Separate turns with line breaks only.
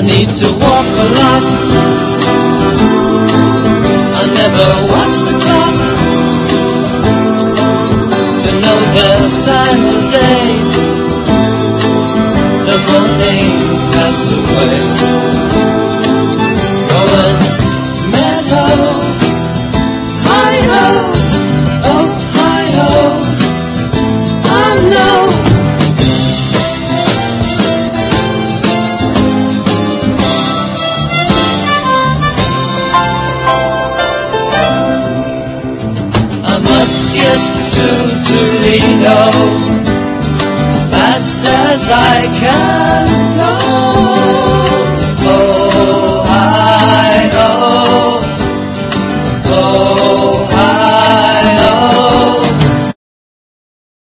need to walk a lot. I never watch the clock to know the time of day. The morning passed away. Going meadow, hi-ho, oh hi-ho, I know. I must get to Toledo fast as I can.